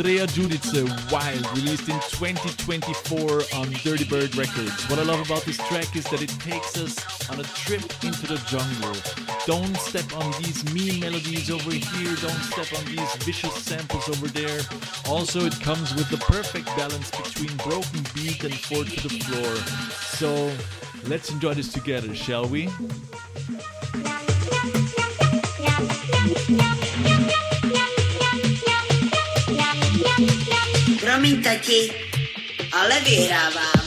Andrea Giudice, Wild, released in 2024 on Dirty Bird Records. What I love about this track is that it takes us on a trip into the jungle. Don't step on these mean melodies over here, don't step on these vicious samples over there. Also, it comes with the perfect balance between broken beat and 4 to the floor. So, let's enjoy this together, shall we? Promiň, tati, ale vyhrávám.